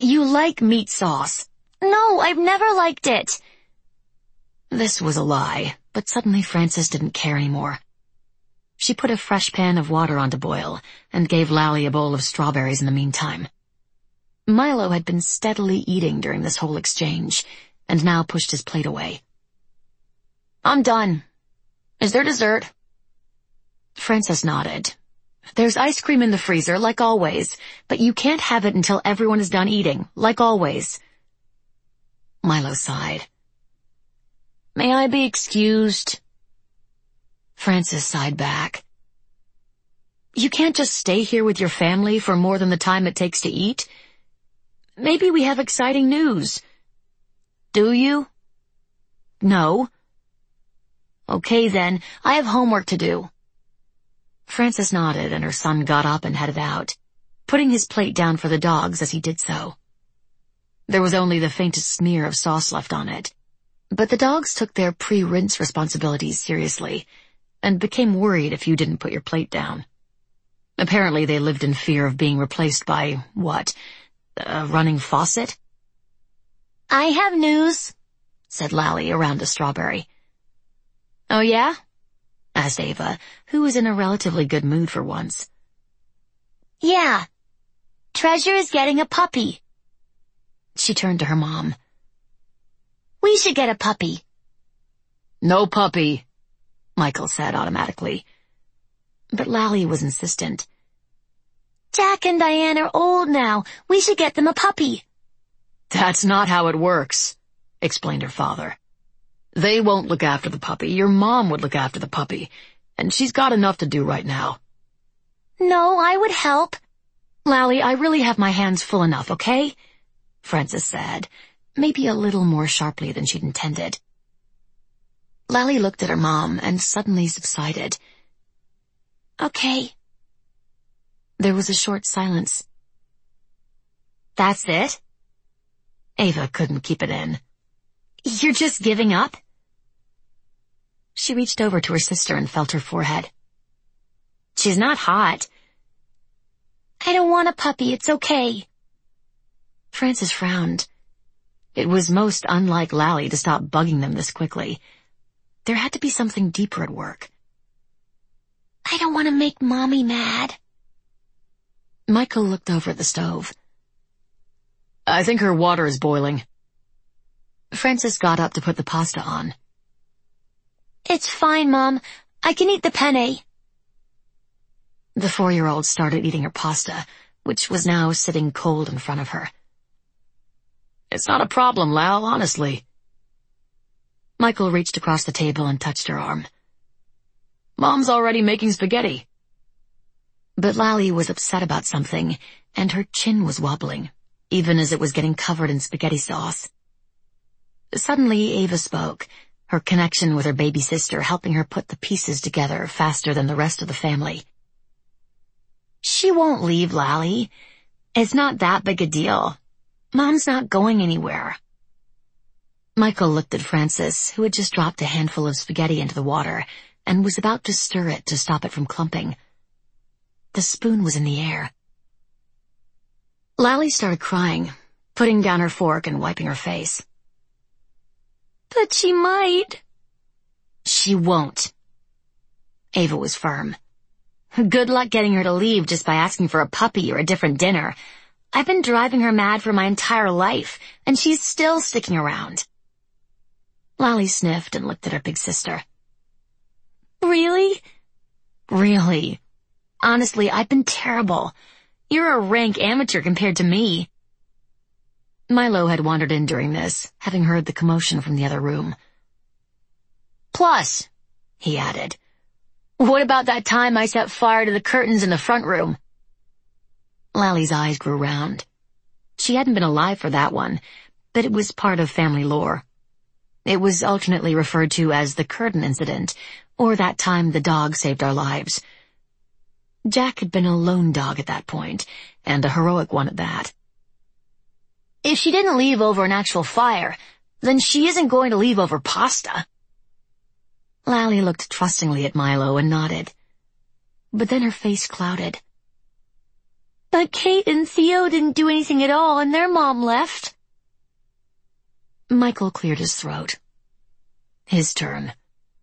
You like meat sauce. No, I've never liked it. This was a lie, but suddenly Frances didn't care anymore. She put a fresh pan of water on to boil and gave Lally a bowl of strawberries in the meantime. Milo had been steadily eating during this whole exchange, and now pushed his plate away. I'm done. Is there dessert? Frances nodded. There's ice cream in the freezer, like always, but you can't have it until everyone is done eating, like always. Milo sighed. May I be excused? Frances sighed back. You can't just stay here with your family for more than the time it takes to eat. Maybe we have exciting news. Do you? No. Okay then, I have homework to do. Frances nodded, and her son got up and headed out, putting his plate down for the dogs as he did so. There was only the faintest smear of sauce left on it, but the dogs took their pre-rinse responsibilities seriously, and became worried if you didn't put your plate down. Apparently they lived in fear of being replaced by, what, a running faucet? I have news, said Lally around a strawberry. Oh yeah? Asked Ava, who was in a relatively good mood for once. Yeah. Treasure is getting a puppy. She turned to her mom. We should get a puppy. No puppy, Michael said automatically. But Lally was insistent. Jack and Diane are old now. We should get them a puppy. That's not how it works, explained her father. They won't look after the puppy. Your mom would look after the puppy, and she's got enough to do right now. No, I would help. Lally, I really have my hands full enough, okay? Frances said, maybe a little more sharply than she'd intended. Lally looked at her mom and suddenly subsided. Okay. There was a short silence. That's it? Ava couldn't keep it in. You're just giving up? She reached over to her sister and felt her forehead. She's not hot. I don't want a puppy, it's okay. Frances frowned. It was most unlike Lally to stop bugging them this quickly. There had to be something deeper at work. I don't want to make Mommy mad. Michael looked over at the stove. I think her water is boiling. Frances got up to put the pasta on. It's fine, Mom. I can eat the penne. The 4-year-old started eating her pasta, which was now sitting cold in front of her. It's not a problem, Lal, honestly. Michael reached across the table and touched her arm. Mom's already making spaghetti. But Lally was upset about something, and her chin was wobbling, even as it was getting covered in spaghetti sauce. Suddenly, Ava spoke, her connection with her baby sister helping her put the pieces together faster than the rest of the family. She won't leave, Lally. It's not that big a deal. Mom's not going anywhere. Michael looked at Frances, who had just dropped a handful of spaghetti into the water, and was about to stir it to stop it from clumping. The spoon was in the air. Lally started crying, putting down her fork and wiping her face. But she might. She won't. Ava was firm. Good luck getting her to leave just by asking for a puppy or a different dinner. I've been driving her mad for my entire life, and she's still sticking around. Lally sniffed and looked at her big sister. Really? Really. Honestly, I've been terrible. You're a rank amateur compared to me. Milo had wandered in during this, having heard the commotion from the other room. Plus, he added, what about that time I set fire to the curtains in the front room? Lally's eyes grew round. She hadn't been alive for that one, but it was part of family lore. It was alternately referred to as the curtain incident, or that time the dog saved our lives. Jack had been a lone dog at that point, and a heroic one at that. If she didn't leave over an actual fire, then she isn't going to leave over pasta. Lally looked trustingly at Milo and nodded. But then her face clouded. But Kate and Theo didn't do anything at all, and their mom left. Michael cleared his throat. His turn.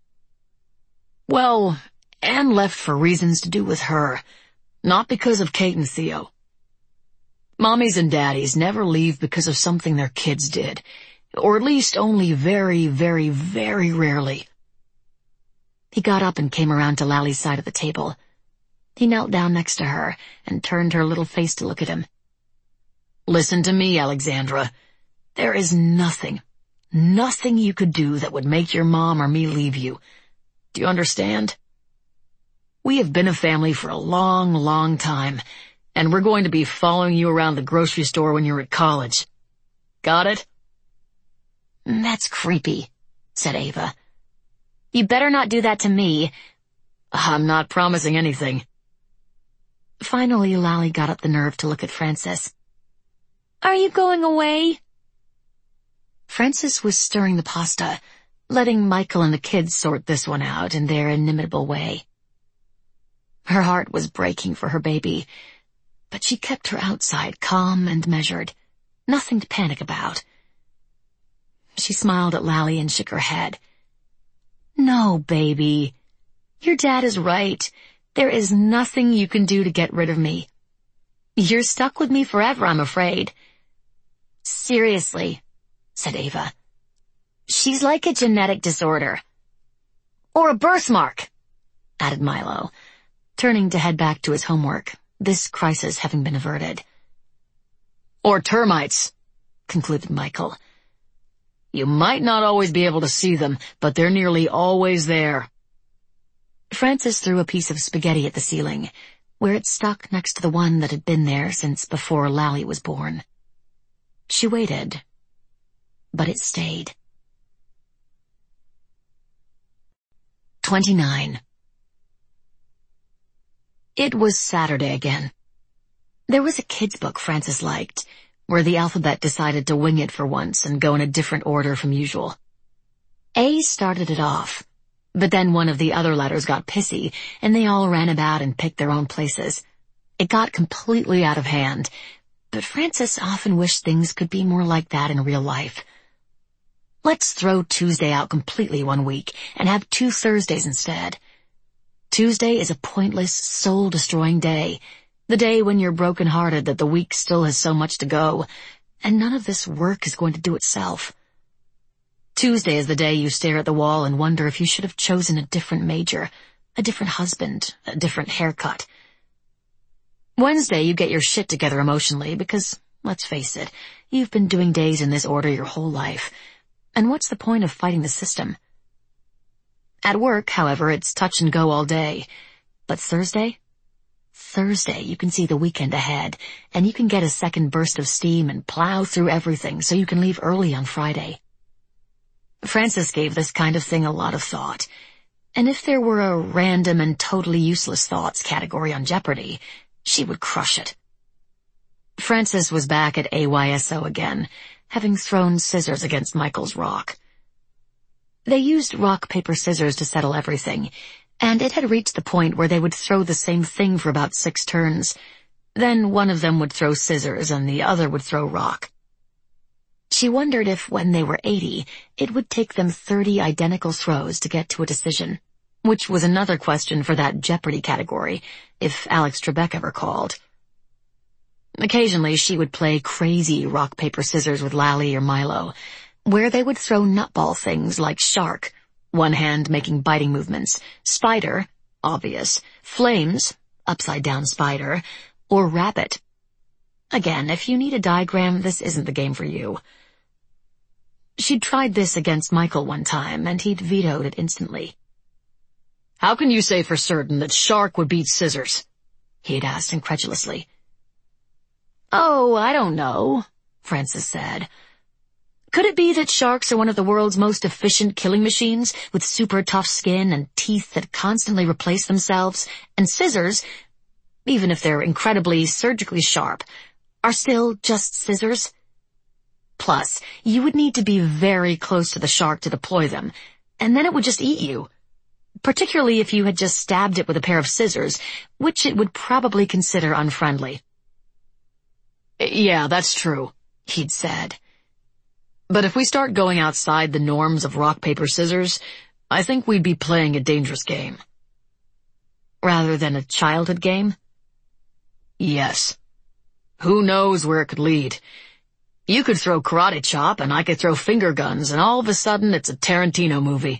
Well, Anne left for reasons to do with her, not because of Kate and Theo. Mommies and daddies never leave because of something their kids did, or at least only very, very, very rarely. He got up and came around to Lally's side of the table. He knelt down next to her and turned her little face to look at him. Listen to me, Alexandra. There is nothing you could do that would make your mom or me leave you. Do you understand? We have been a family for a long, long time, and we're going to be following you around the grocery store when you're at college. Got it? That's creepy, said Ava. You better not do that to me. I'm not promising anything. Finally, Lally got up the nerve to look at Frances. Are you going away? Frances was stirring the pasta, letting Michael and the kids sort this one out in their inimitable way. Her heart was breaking for her baby, but she kept her outside calm and measured, nothing to panic about. She smiled at Lally and shook her head. No, baby. Your dad is right. There is nothing you can do to get rid of me. You're stuck with me forever, I'm afraid. Seriously, said Ava. She's like a genetic disorder. Or a birthmark, added Milo, turning to head back to his homework, this crisis having been averted. Or termites, concluded Michael. You might not always be able to see them, but they're nearly always there. Frances threw a piece of spaghetti at the ceiling, where it stuck next to the one that had been there since before Lally was born. She waited, but it stayed. 29. It was Saturday again. There was a kid's book Frances liked, where the alphabet decided to wing it for once and go in a different order from usual. A started it off, but then one of the other letters got pissy, and they all ran about and picked their own places. It got completely out of hand, but Frances often wished things could be more like that in real life. Let's throw Tuesday out completely one week and have 2 Thursdays instead. Tuesday is a pointless, soul-destroying day, the day when you're broken-hearted that the week still has so much to go, and none of this work is going to do itself. Tuesday is the day you stare at the wall and wonder if you should have chosen a different major, a different husband, a different haircut. Wednesday you get your shit together emotionally because, let's face it, you've been doing days in this order your whole life, and what's the point of fighting the system? At work, however, it's touch and go all day. But Thursday, you can see the weekend ahead, and you can get a second burst of steam and plow through everything so you can leave early on Friday. Frances gave this kind of thing a lot of thought, and if there were a random and totally useless thoughts category on Jeopardy, she would crush it. Frances was back at AYSO again, having thrown scissors against Michael's rock. They used rock, paper, scissors to settle everything, and it had reached the point where they would throw the same thing for about 6 turns. Then one of them would throw scissors and the other would throw rock. She wondered if, when they were 80, it would take them 30 identical throws to get to a decision, which was another question for that Jeopardy category, if Alex Trebek ever called. Occasionally she would play crazy rock, paper, scissors with Lally or Milo, where they would throw nutball things like shark, one hand making biting movements, spider, obvious, flames, upside-down spider, or rabbit. Again, if you need a diagram, this isn't the game for you. She'd tried this against Michael one time, and he'd vetoed it instantly. How can you say for certain that shark would beat scissors? He'd asked incredulously. Oh, I don't know, Frances said. Could it be that sharks are one of the world's most efficient killing machines, with super tough skin and teeth that constantly replace themselves, and scissors, even if they're incredibly surgically sharp, are still just scissors? Plus, you would need to be very close to the shark to deploy them, and then it would just eat you. Particularly if you had just stabbed it with a pair of scissors, which it would probably consider unfriendly. Yeah, that's true, he'd said. But if we start going outside the norms of rock, paper, scissors, I think we'd be playing a dangerous game. Rather than a childhood game? Yes. Who knows where it could lead? You could throw karate chop and I could throw finger guns, and all of a sudden it's a Tarantino movie.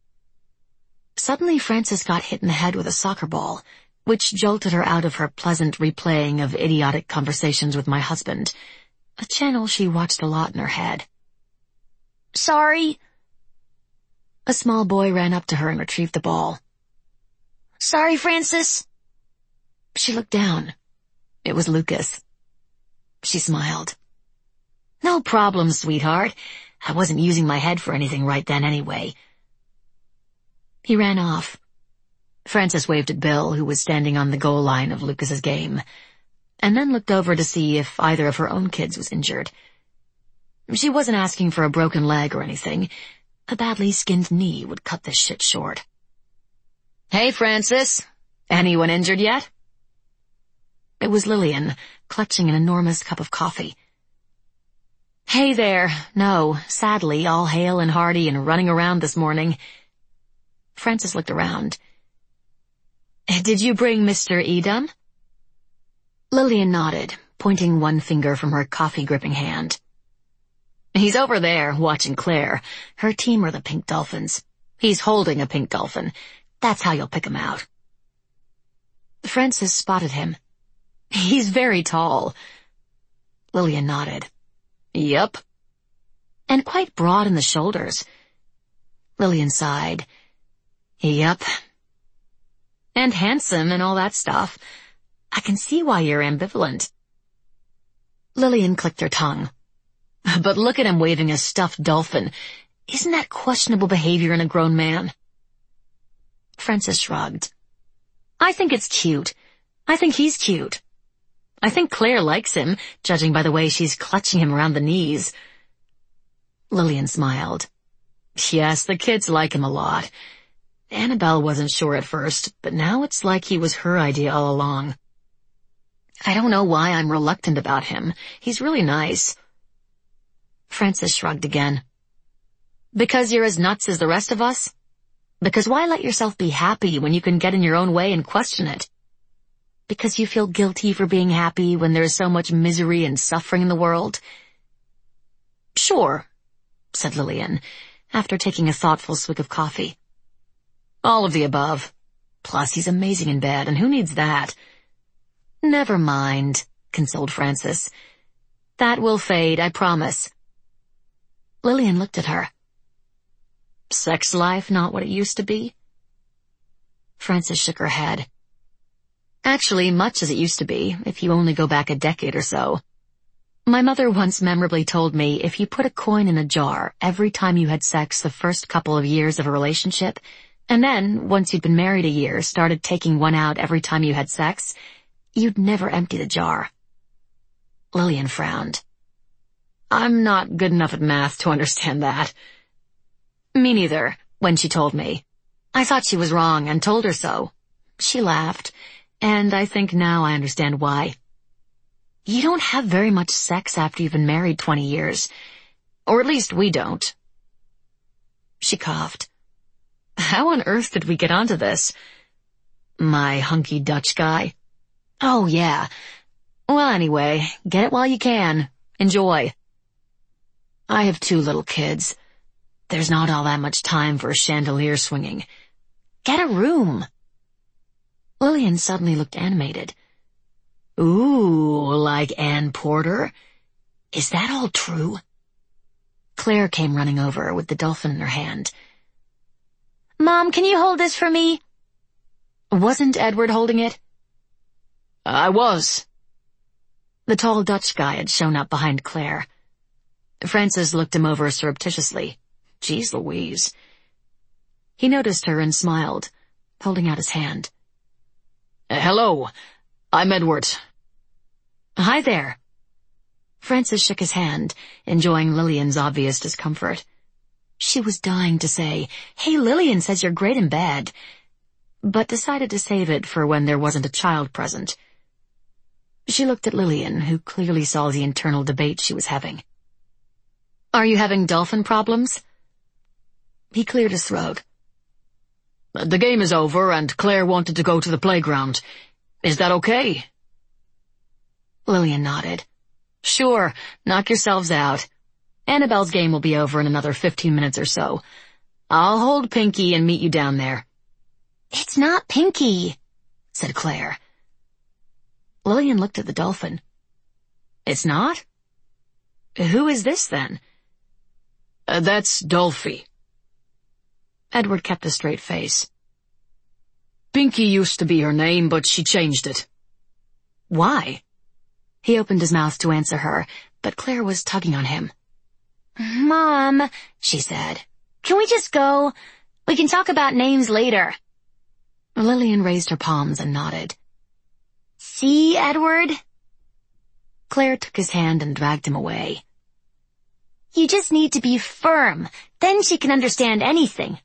Suddenly Frances got hit in the head with a soccer ball, which jolted her out of her pleasant replaying of idiotic conversations with my husband, a channel she watched a lot in her head. Sorry. A small boy ran up to her and retrieved the ball. Sorry, Frances. She looked down. It was Lucas. She smiled. No problem, sweetheart. I wasn't using my head for anything right then anyway. He ran off. Frances waved at Bill, who was standing on the goal line of Lucas's game, and then looked over to see if either of her own kids was injured. She wasn't asking for a broken leg or anything. A badly skinned knee would cut this shit short. Hey, Frances. Anyone injured yet? It was Lillian, clutching an enormous cup of coffee. Hey there. No, sadly, all hale and hearty and running around this morning. Frances looked around. Did you bring Mr. Edam? Lillian nodded, pointing one finger from her coffee-gripping hand. He's over there, watching Claire. Her team are the Pink Dolphins. He's holding a pink dolphin. That's how you'll pick him out. Frances spotted him. He's very tall. Lillian nodded. Yep. And quite broad in the shoulders. Lillian sighed. Yep. And handsome and all that stuff. I can see why you're ambivalent. Lillian clicked her tongue. But look at him waving a stuffed dolphin. Isn't that questionable behavior in a grown man? Frances shrugged. I think it's cute. I think he's cute. I think Claire likes him, judging by the way she's clutching him around the knees. Lillian smiled. Yes, the kids like him a lot. Annabelle wasn't sure at first, but now it's like he was her idea all along. I don't know why I'm reluctant about him. He's really nice. Frances shrugged again. Because you're as nuts as the rest of us? Because why let yourself be happy when you can get in your own way and question it? Because you feel guilty for being happy when there's so much misery and suffering in the world? Sure, said Lillian, after taking a thoughtful swig of coffee. All of the above. Plus, he's amazing in bed, and who needs that? Never mind, consoled Frances. That will fade, I promise. Lillian looked at her. Sex life not what it used to be? Frances shook her head. Actually, much as it used to be, if you only go back a decade or so. My mother once memorably told me if you put a coin in a jar every time you had sex the first couple of years of a relationship, and then, once you'd been married a year, started taking one out every time you had sex, you'd never empty the jar. Lillian frowned. I'm not good enough at math to understand that. Me neither, when she told me. I thought she was wrong and told her so. She laughed, and I think now I understand why. You don't have very much sex after you've been married 20 years. Or at least we don't. She coughed. How on earth did we get onto this? My hunky Dutch guy? Oh, yeah. Well, anyway, get it while you can. Enjoy. I have 2 little kids. There's not all that much time for chandelier swinging. Get a room. Lillian suddenly looked animated. Ooh, like Anne Porter? Is that all true? Claire came running over with the dolphin in her hand. Mom, can you hold this for me? Wasn't Edward holding it? I was. The tall Dutch guy had shown up behind Claire. Frances looked him over surreptitiously. Geez Louise. He noticed her and smiled, holding out his hand. Hello, I'm Edward. Hi there. Frances shook his hand, enjoying Lillian's obvious discomfort. She was dying to say, "Hey, Lillian says you're great in bed," but decided to save it for when there wasn't a child present. She looked at Lillian, who clearly saw the internal debate she was having. "Are you having dolphin problems?" He cleared his throat. "The game is over, and Claire wanted to go to the playground. Is that okay?" Lillian nodded. "Sure, knock yourselves out. Annabelle's game will be over in another 15 minutes or so. I'll hold Pinky and meet you down there." "It's not Pinky," said Claire. Lillian looked at the dolphin. "It's not? Who is this, then?" "That's Dolphy." Edward kept a straight face. "Pinky used to be her name, but she changed it." "Why?" He opened his mouth to answer her, but Claire was tugging on him. "Mom," she said, "can we just go? We can talk about names later." Lillian raised her palms and nodded. "See, Edward?" Claire took his hand and dragged him away. "You just need to be firm. Then she can understand anything."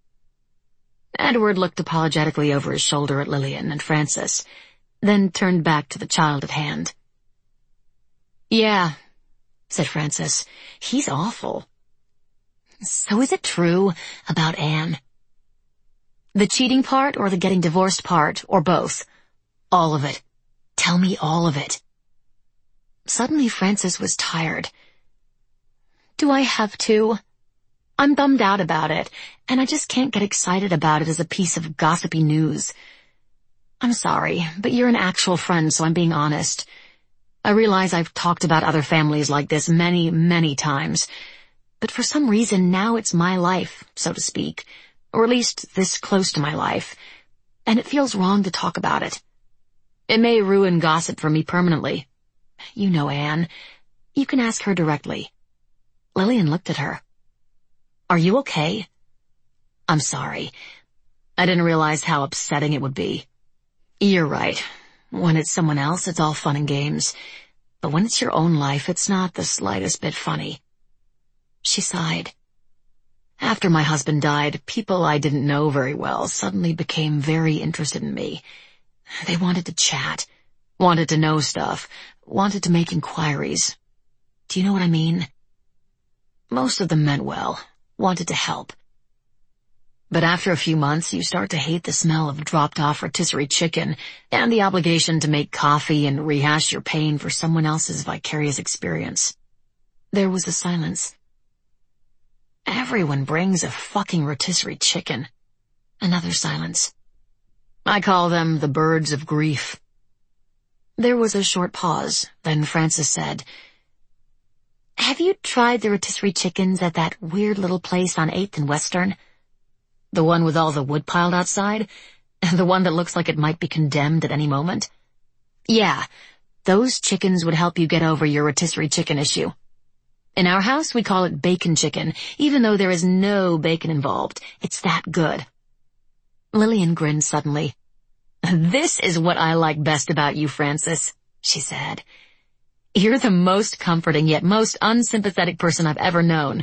Edward looked apologetically over his shoulder at Lillian and Francis, then turned back to the child at hand. "Yeah," said Francis, "he's awful." "So is it true about Anne?" "The cheating part or the getting divorced part, or both?" "All of it. Tell me all of it." Suddenly Francis was tired. "Do I have to? I'm bummed out about it, and I just can't get excited about it as a piece of gossipy news. I'm sorry, but you're an actual friend, so I'm being honest. I realize I've talked about other families like this many, many times, but for some reason now it's my life, so to speak, or at least this close to my life, and it feels wrong to talk about it. It may ruin gossip for me permanently. You know Anne. You can ask her directly." Lillian looked at her. "Are you okay?" "I'm sorry. I didn't realize how upsetting it would be. You're right. When it's someone else, it's all fun and games. But when it's your own life, it's not the slightest bit funny." She sighed. "After my husband died, people I didn't know very well suddenly became very interested in me. They wanted to chat, wanted to know stuff, wanted to make inquiries. Do you know what I mean? Most of them meant well, wanted to help. But after a few months, you start to hate the smell of dropped-off rotisserie chicken and the obligation to make coffee and rehash your pain for someone else's vicarious experience." There was a silence. "Everyone brings a fucking rotisserie chicken." Another silence. "I call them the birds of grief." There was a short pause, then Francis said, "Have you tried the rotisserie chickens at that weird little place on 8th and Western? The one with all the wood piled outside? The one that looks like it might be condemned at any moment? Yeah, those chickens would help you get over your rotisserie chicken issue. In our house, we call it bacon chicken, even though there is no bacon involved. It's that good." Lillian grinned suddenly. "This is what I like best about you, Francis," she said. "You're the most comforting yet most unsympathetic person I've ever known."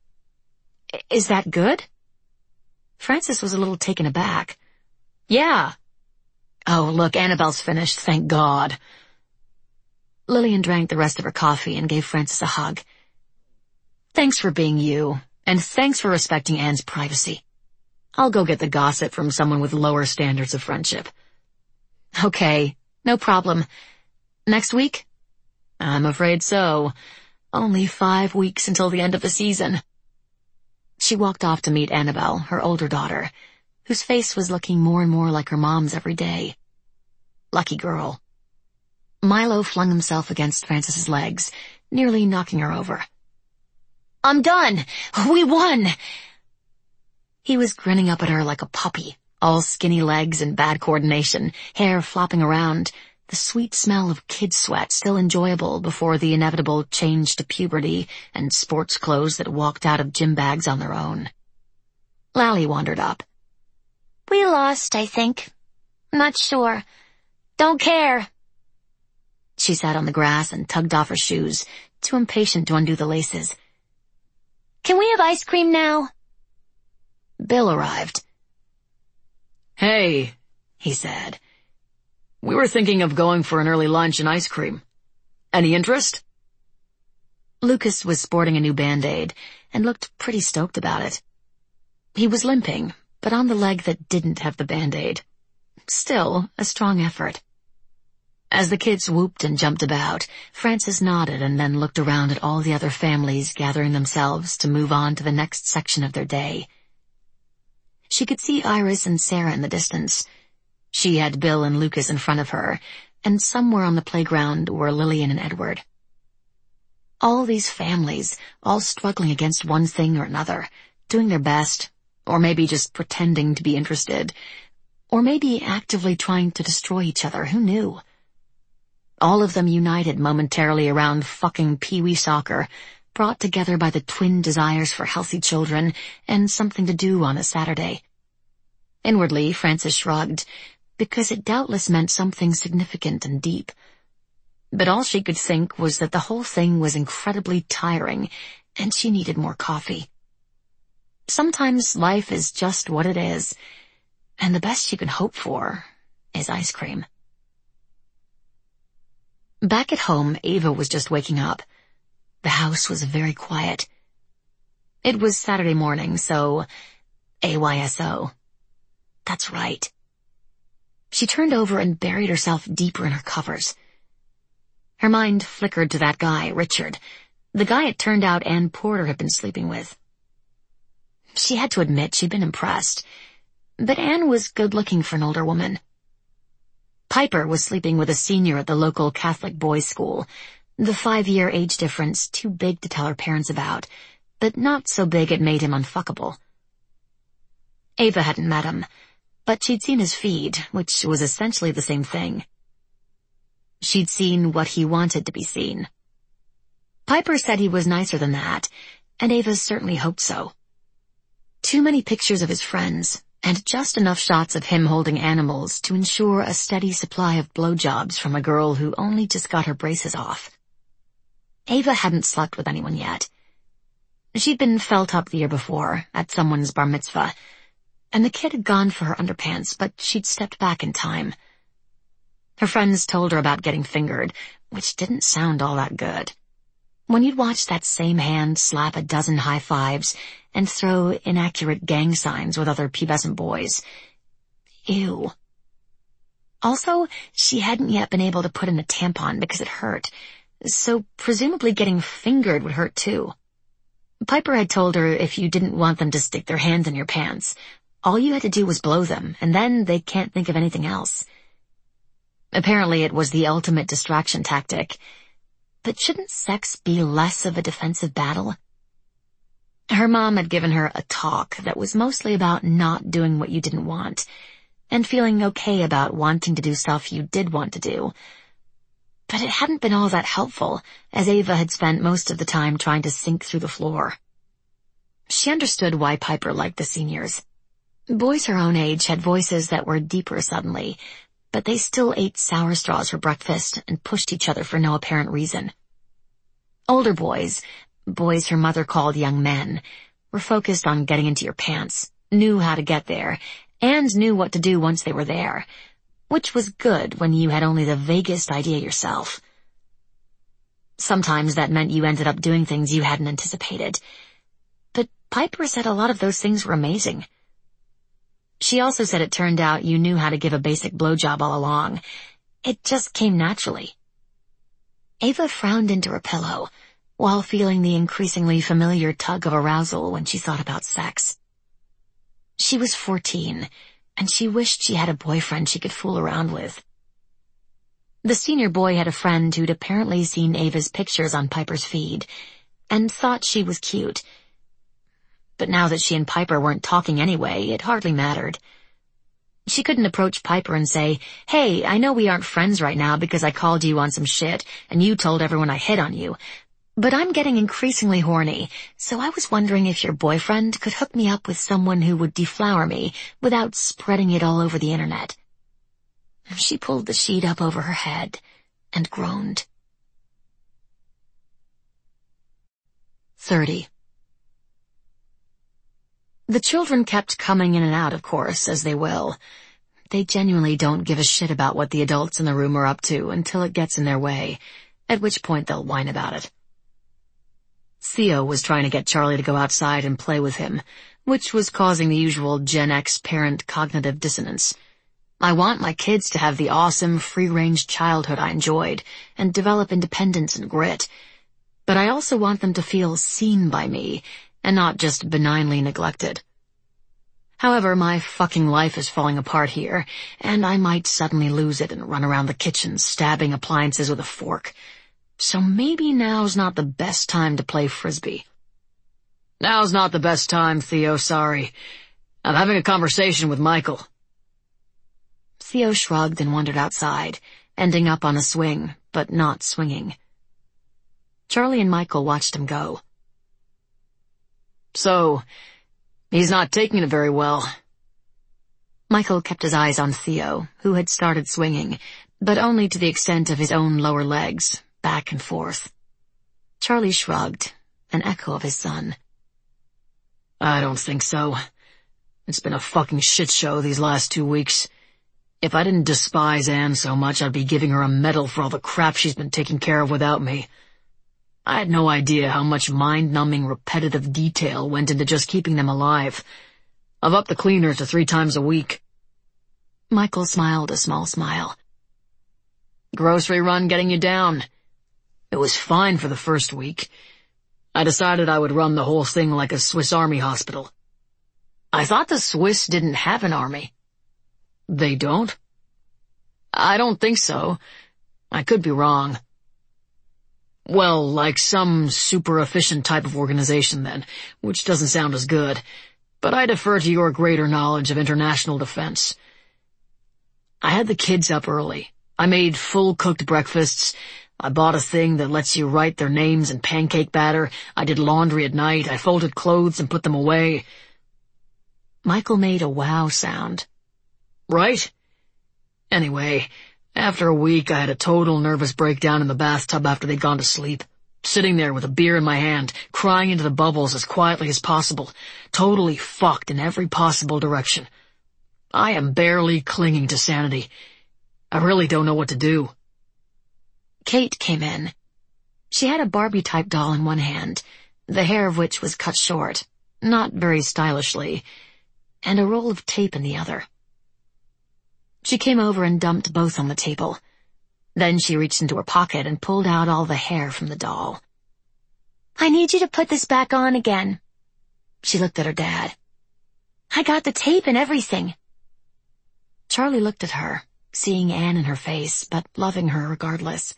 "Is that good?" Francis was a little taken aback. "Yeah." "Oh, look, Annabelle's finished, thank God." Lillian drank the rest of her coffee and gave Francis a hug. "Thanks for being you, and thanks for respecting Anne's privacy. I'll go get the gossip from someone with lower standards of friendship." "Okay, no problem. Next week?" "I'm afraid so. Only 5 weeks until the end of the season." She walked off to meet Annabelle, her older daughter, whose face was looking more and more like her mom's every day. Lucky girl. Milo flung himself against Francis's legs, nearly knocking her over. "I'm done! We won!" He was grinning up at her like a puppy, all skinny legs and bad coordination, hair flopping around, the sweet smell of kid sweat still enjoyable before the inevitable change to puberty and sports clothes that walked out of gym bags on their own. Lally wandered up. "We lost, I think. Not sure. Don't care." She sat on the grass and tugged off her shoes, too impatient to undo the laces. "Can we have ice cream now?" Bill arrived. "Hey," he said. We were thinking of going for an early lunch and ice cream. Any interest?" Lucas was sporting a new Band-Aid and looked pretty stoked about it. He was limping, but on the leg that didn't have the Band-Aid. Still, a strong effort. As the kids whooped and jumped about, Frances nodded and then looked around at all the other families gathering themselves to move on to the next section of their day. She could see Iris and Sarah in the distance. She had Bill and Lucas in front of her, and somewhere on the playground were Lillian and Edward. All these families, all struggling against one thing or another, doing their best, or maybe just pretending to be interested, or maybe actively trying to destroy each other, who knew? All of them united momentarily around fucking Pee-wee soccer, brought together by the twin desires for healthy children and something to do on a Saturday. Inwardly, Frances shrugged, because it doubtless meant something significant and deep. But all she could think was that the whole thing was incredibly tiring, and she needed more coffee. Sometimes life is just what it is, and the best you can hope for is ice cream. Back at home, Ava was just waking up. The house was very quiet. It was Saturday morning, so AYSO. That's right. She turned over and buried herself deeper in her covers. Her mind flickered to that guy, Richard, the guy it turned out Ann Porter had been sleeping with. She had to admit she'd been impressed, but Ann was good-looking for an older woman. Piper was sleeping with a senior at the local Catholic boys' school, the 5-year age difference too big to tell her parents about, but not so big it made him unfuckable. Ava hadn't met him, but she'd seen his feed, which was essentially the same thing. She'd seen what he wanted to be seen. Piper said he was nicer than that, and Ava certainly hoped so. Too many pictures of his friends, and just enough shots of him holding animals to ensure a steady supply of blowjobs from a girl who only just got her braces off. Ava hadn't slept with anyone yet. She'd been felt up the year before, at someone's bar mitzvah, and the kid had gone for her underpants, but she'd stepped back in time. Her friends told her about getting fingered, which didn't sound all that good. When you'd watch that same hand slap a dozen high fives and throw inaccurate gang signs with other pubescent boys. Ew. Also, she hadn't yet been able to put in a tampon because it hurt, so presumably getting fingered would hurt too. Piper had told her if you didn't want them to stick their hands in your pants, all you had to do was blow them, and then they can't think of anything else. Apparently it was the ultimate distraction tactic. But shouldn't sex be less of a defensive battle? Her mom had given her a talk that was mostly about not doing what you didn't want, and feeling okay about wanting to do stuff you did want to do. But it hadn't been all that helpful, as Ava had spent most of the time trying to sink through the floor. She understood why Piper liked the seniors. Boys her own age had voices that were deeper suddenly, but they still ate sour straws for breakfast and pushed each other for no apparent reason. Older boys her mother called young men, were focused on getting into your pants, knew how to get there, and knew what to do once they were there, which was good when you had only the vaguest idea yourself. Sometimes that meant you ended up doing things you hadn't anticipated, but Piper said a lot of those things were amazing. She also said it turned out you knew how to give a basic blowjob all along. It just came naturally. Ava frowned into her pillow, while feeling the increasingly familiar tug of arousal when she thought about sex. She was 14, and she wished she had a boyfriend she could fool around with. The senior boy had a friend who'd apparently seen Ava's pictures on Piper's feed, and thought she was cute. But now that she and Piper weren't talking anyway, it hardly mattered. She couldn't approach Piper and say, "Hey, I know we aren't friends right now because I called you on some shit, and you told everyone I hit on you. But I'm getting increasingly horny, so I was wondering if your boyfriend could hook me up with someone who would deflower me without spreading it all over the internet." She pulled the sheet up over her head and groaned. 30. The children kept coming in and out, of course, as they will. They genuinely don't give a shit about what the adults in the room are up to until it gets in their way, at which point they'll whine about it. Theo was trying to get Charlie to go outside and play with him, which was causing the usual Gen X parent cognitive dissonance. I want my kids to have the awesome, free-range childhood I enjoyed and develop independence and grit, but I also want them to feel seen by me and not just benignly neglected. However, my fucking life is falling apart here, and I might suddenly lose it and run around the kitchen stabbing appliances with a fork. So maybe now's not the best time to play Frisbee. Now's not the best time, Theo, sorry. I'm having a conversation with Michael. Theo shrugged and wandered outside, ending up on a swing, but not swinging. Charlie and Michael watched him go. So, he's not taking it very well. Michael kept his eyes on Theo, who had started swinging, but only to the extent of his own lower legs, back and forth. Charlie shrugged, an echo of his son. I don't think so. It's been a fucking shit show these last 2 weeks. If I didn't despise Anne so much, I'd be giving her a medal for all the crap she's been taking care of without me. I had no idea how much mind-numbing repetitive detail went into just keeping them alive. I've upped the cleaners to 3 times a week. Michael smiled a small smile. Grocery run getting you down. It was fine for the first week. I decided I would run the whole thing like a Swiss Army hospital. I thought the Swiss didn't have an army. They don't? I don't think so. I could be wrong. Well, like some super efficient type of organization then, which doesn't sound as good. But I defer to your greater knowledge of international defense. I had the kids up early. I made full-cooked breakfasts. I bought a thing that lets you write their names in pancake batter. I did laundry at night. I folded clothes and put them away. Michael made a wow sound. Right? Anyway, after a week I had a total nervous breakdown in the bathtub after they'd gone to sleep. Sitting there with a beer in my hand, crying into the bubbles as quietly as possible, totally fucked in every possible direction. I am barely clinging to sanity. I really don't know what to do. Kate came in. She had a Barbie-type doll in one hand, the hair of which was cut short, not very stylishly, and a roll of tape in the other. She came over and dumped both on the table. Then she reached into her pocket and pulled out all the hair from the doll. I need you to put this back on again. She looked at her dad. I got the tape and everything. Charlie looked at her, seeing Anne in her face, but loving her regardless.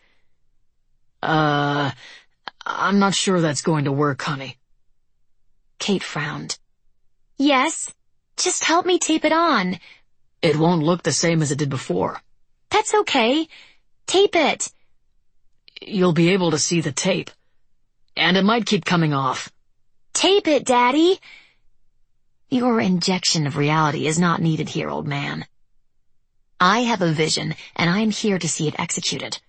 I'm not sure that's going to work, honey. Kate frowned. Yes, just help me tape it on. It won't look the same as it did before. That's okay. Tape it. You'll be able to see the tape. And it might keep coming off. Tape it, Daddy. Your injection of reality is not needed here, old man. I have a vision, and I am here to see it executed.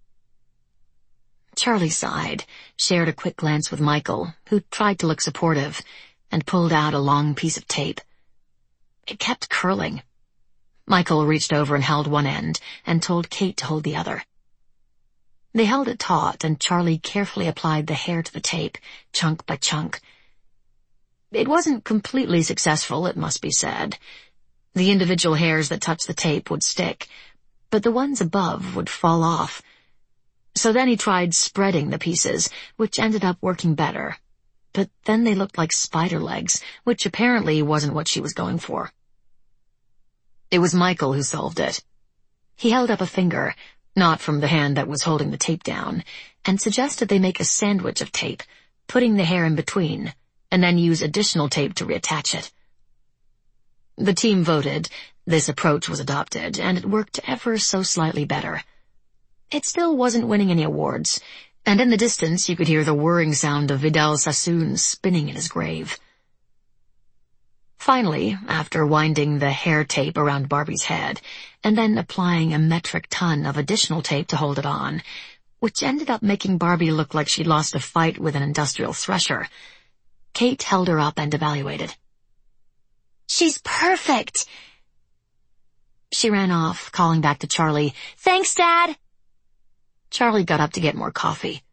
Charlie sighed, shared a quick glance with Michael, who tried to look supportive, and pulled out a long piece of tape. It kept curling. Michael reached over and held one end, and told Kate to hold the other. They held it taut, and Charlie carefully applied the hair to the tape, chunk by chunk. It wasn't completely successful, it must be said. The individual hairs that touched the tape would stick, but the ones above would fall off. So then he tried spreading the pieces, which ended up working better. But then they looked like spider legs, which apparently wasn't what she was going for. It was Michael who solved it. He held up a finger, not from the hand that was holding the tape down, and suggested they make a sandwich of tape, putting the hair in between, and then use additional tape to reattach it. The team voted, this approach was adopted, and it worked ever so slightly better. It still wasn't winning any awards, and in the distance you could hear the whirring sound of Vidal Sassoon spinning in his grave. Finally, after winding the hair tape around Barbie's head, and then applying a metric ton of additional tape to hold it on, which ended up making Barbie look like she'd lost a fight with an industrial thresher, Kate held her up and evaluated. She's perfect! She ran off, calling back to Charlie, "Thanks, Dad!" Charlie got up to get more coffee.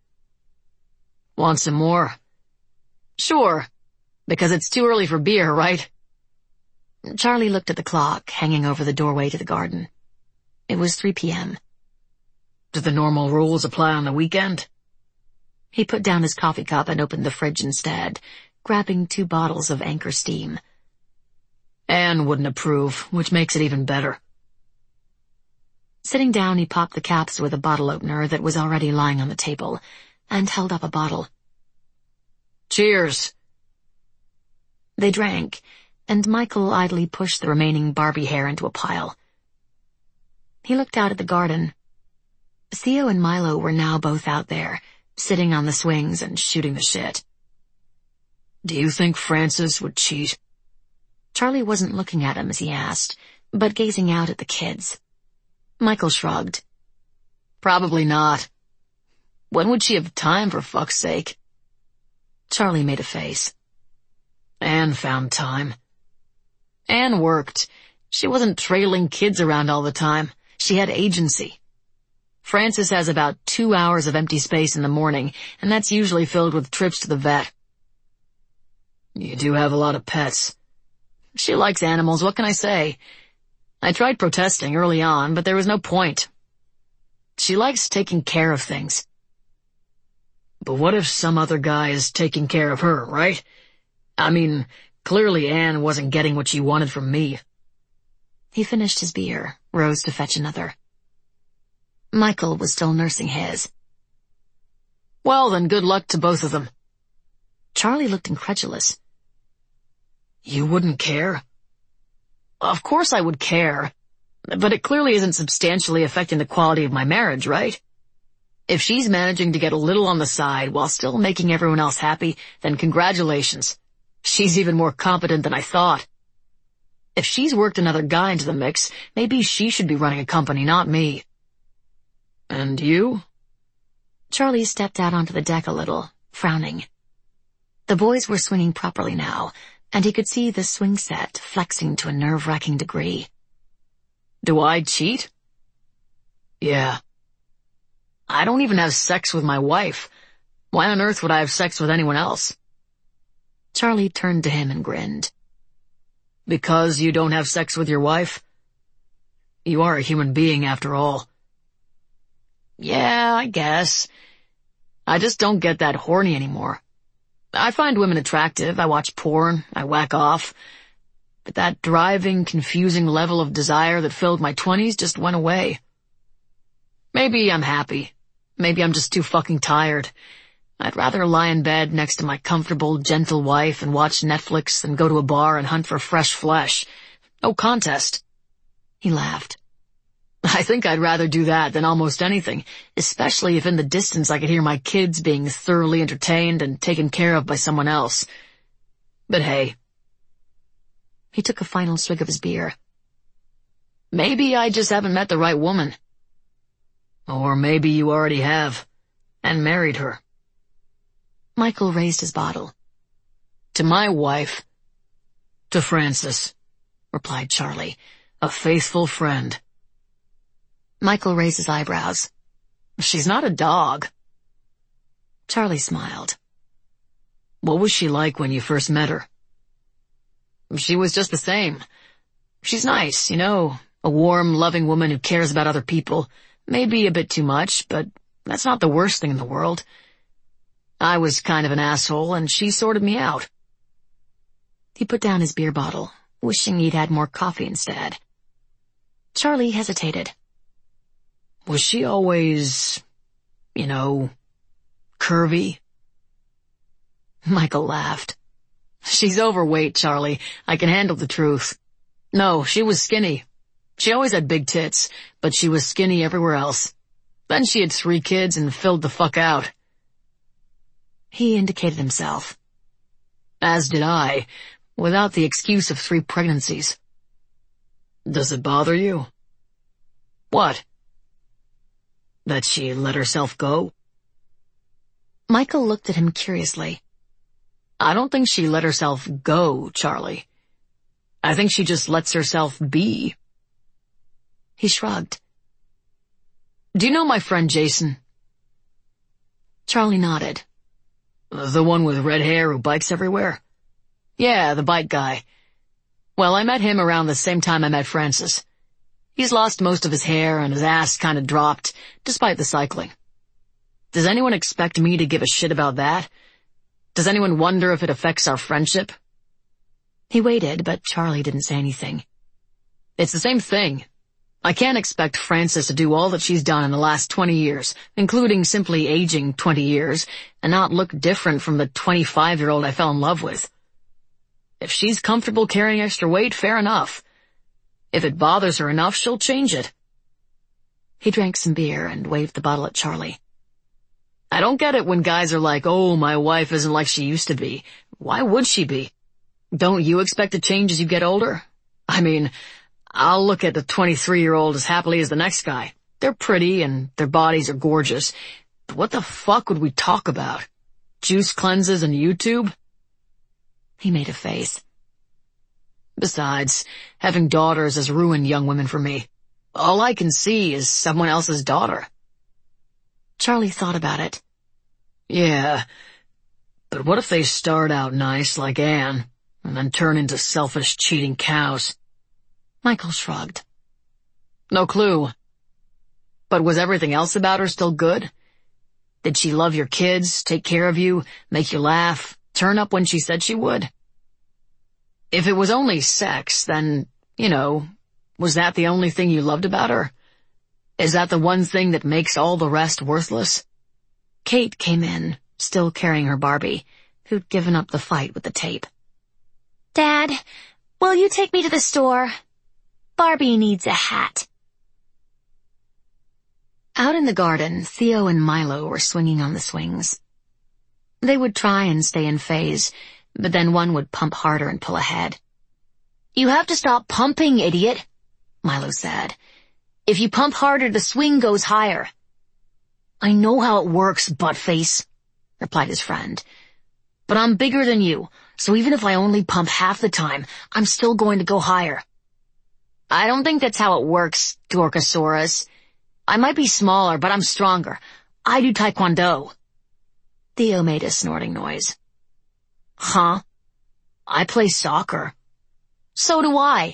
"Want some more?" "Sure, because it's too early for beer, right?" Charlie looked at the clock hanging over the doorway to the garden. It was 3 p.m. "Do the normal rules apply on the weekend?" He put down his coffee cup and opened the fridge instead, grabbing 2 bottles of Anchor Steam. "Anne wouldn't approve, which makes it even better." Sitting down, he popped the caps with a bottle opener that was already lying on the table, and held up a bottle. "Cheers." They drank, and Michael idly pushed the remaining Barbie hair into a pile. He looked out at the garden. Theo and Milo were now both out there, sitting on the swings and shooting the shit. "Do you think Frances would cheat?" Charlie wasn't looking at him as he asked, but gazing out at the kids. Michael shrugged. "Probably not. When would she have time, for fuck's sake?" Charlie made a face. "Anne found time. Anne worked. She wasn't trailing kids around all the time. She had agency. Frances has about 2 hours of empty space in the morning, and that's usually filled with trips to the vet." "You do have a lot of pets." "She likes animals, what can I say? I tried protesting early on, but there was no point. She likes taking care of things." "But what if some other guy is taking care of her, right? I mean, clearly Anne wasn't getting what she wanted from me." He finished his beer, rose to fetch another. Michael was still nursing his. "Well, then good luck to both of them." Charlie looked incredulous. "You wouldn't care?" "Of course I would care, but it clearly isn't substantially affecting the quality of my marriage, right? If she's managing to get a little on the side while still making everyone else happy, then congratulations. She's even more competent than I thought. If she's worked another guy into the mix, maybe she should be running a company, not me." "And you?" Charlie stepped out onto the deck a little, frowning. The boys were swinging properly now, and he could see the swing set flexing to a nerve-wracking degree. "Do I cheat?" "Yeah. I don't even have sex with my wife. Why on earth would I have sex with anyone else?" Charlie turned to him and grinned. "Because you don't have sex with your wife? You are a human being after all." "Yeah, I guess. I just don't get that horny anymore. I find women attractive, I watch porn, I whack off. But that driving, confusing level of desire that filled my 20s just went away. Maybe I'm happy. Maybe I'm just too fucking tired. I'd rather lie in bed next to my comfortable, gentle wife and watch Netflix than go to a bar and hunt for fresh flesh. No contest." He laughed. "I think I'd rather do that than almost anything, especially if in the distance I could hear my kids being thoroughly entertained and taken care of by someone else. But hey." He took a final swig of his beer. "Maybe I just haven't met the right woman. Or maybe you already have, and married her." Michael raised his bottle. "To my wife." "To Frances," replied Charlie, "a faithful friend." Michael raised his eyebrows. "She's not a dog." Charlie smiled. "What was she like when you first met her?" "She was just the same. She's nice, a warm, loving woman who cares about other people. Maybe a bit too much, but that's not the worst thing in the world. I was kind of an asshole, and she sorted me out." He put down his beer bottle, wishing he'd had more coffee instead. Charlie hesitated. "Was she always, curvy?" Michael laughed. "She's overweight, Charlie. I can handle the truth. No, she was skinny. She always had big tits, but she was skinny everywhere else. Then she had 3 kids and filled the fuck out." He indicated himself. "As did I, without the excuse of 3 pregnancies." "Does it bother you?" "What?" "That she let herself go?" Michael looked at him curiously. "I don't think she let herself go, Charlie. I think she just lets herself be." He shrugged. Do you know my friend Jason? Charlie nodded. The one with red hair who bikes everywhere? Yeah, the bike guy. Well, I met him around the same time I met Francis. He's lost most of his hair and his ass kinda dropped, despite the cycling. Does anyone expect me to give a shit about that? Does anyone wonder if it affects our friendship? He waited, but Charlie didn't say anything. It's the same thing. I can't expect Frances to do all that she's done in the last 20 years, including simply aging 20 years, and not look different from the 25-year-old I fell in love with. If she's comfortable carrying extra weight, fair enough. If it bothers her enough, she'll change it. He drank some beer and waved the bottle at Charlie. I don't get it when guys are like, oh, my wife isn't like she used to be. Why would she be? Don't you expect to change as you get older? I mean, I'll look at the 23-year-old as happily as the next guy. They're pretty and their bodies are gorgeous. But what the fuck would we talk about? Juice cleanses and YouTube? He made a face. Besides, having daughters has ruined young women for me. All I can see is someone else's daughter. Charlie thought about it. Yeah, but what if they start out nice like Anne, and then turn into selfish, cheating cows? Michael shrugged. No clue. But was everything else about her still good? Did she love your kids, take care of you, make you laugh, turn up when she said she would? If it was only sex, then, was that the only thing you loved about her? Is that the one thing that makes all the rest worthless? Kate came in, still carrying her Barbie, who'd given up the fight with the tape. Dad, will you take me to the store? Barbie needs a hat. Out in the garden, Theo and Milo were swinging on the swings. They would try and stay in phase, but then one would pump harder and pull ahead. You have to stop pumping, idiot, Milo said. If you pump harder, the swing goes higher. I know how it works, buttface, replied his friend. But I'm bigger than you, so even if I only pump half the time, I'm still going to go higher. I don't think that's how it works, Dorkosaurus. I might be smaller, but I'm stronger. I do taekwondo. Theo made a snorting noise. Huh? I play soccer. So do I.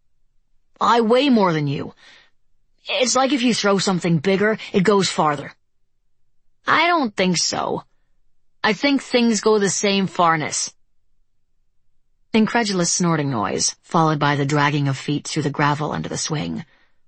I weigh more than you. It's like if you throw something bigger, it goes farther. I don't think so. I think things go the same farness. Incredulous snorting noise, followed by the dragging of feet through the gravel under the swing.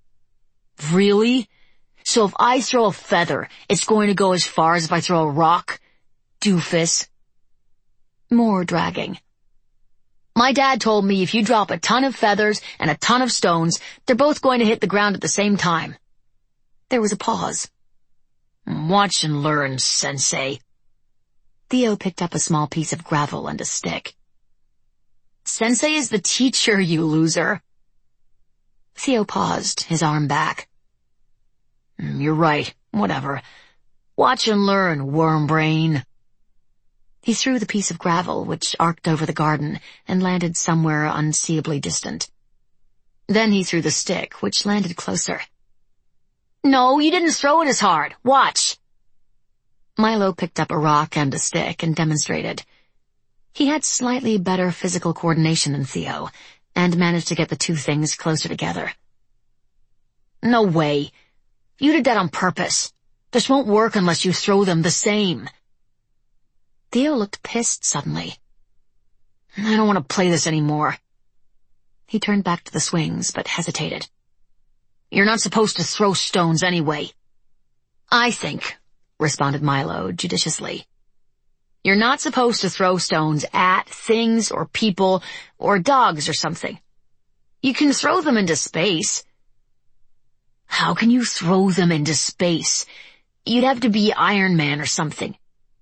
Really? So if I throw a feather, it's going to go as far as if I throw a rock? Doofus. More dragging. My dad told me if you drop a ton of feathers and a ton of stones, they're both going to hit the ground at the same time. There was a pause. Watch and learn, Sensei. Theo picked up a small piece of gravel and a stick. Sensei is the teacher, you loser. Theo paused, his arm back. You're right, whatever. Watch and learn, worm brain. He threw the piece of gravel, which arced over the garden, and landed somewhere unseeably distant. Then he threw the stick, which landed closer. No, you didn't throw it as hard. Watch. Milo picked up a rock and a stick and demonstrated. He had slightly better physical coordination than Theo, and managed to get the two things closer together. No way. You did that on purpose. This won't work unless you throw them the same. Theo looked pissed suddenly. I don't want to play this anymore. He turned back to the swings, but hesitated. You're not supposed to throw stones anyway. I think, responded Milo judiciously. You're not supposed to throw stones at things or people or dogs or something. You can throw them into space. How can you throw them into space? You'd have to be Iron Man or something.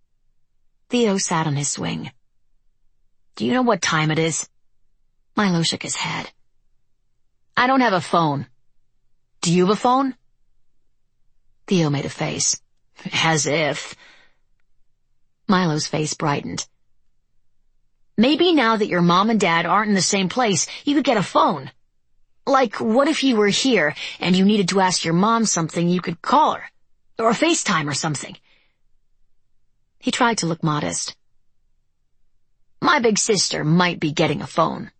Theo sat on his swing. Do you know what time it is? Milo shook his head. I don't have a phone. Do you have a phone? Theo made a face. As if. Milo's face brightened. Maybe now that your mom and dad aren't in the same place, you could get a phone. Like, what if you were here and you needed to ask your mom something, you could call her, or FaceTime or something. He tried to look modest. My big sister might be getting a phone.